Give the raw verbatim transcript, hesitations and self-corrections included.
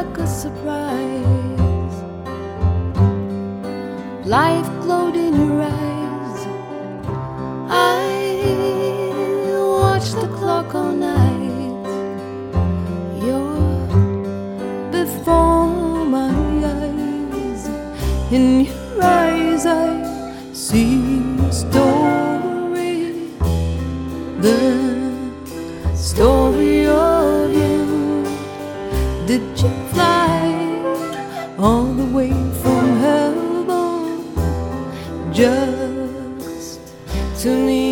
like a surprise. Life glowed in your eyes. I watched the clock all night. You're before my eyes. In your eyes I see a story, the story of you. Did you fly all the way from heaven just to me?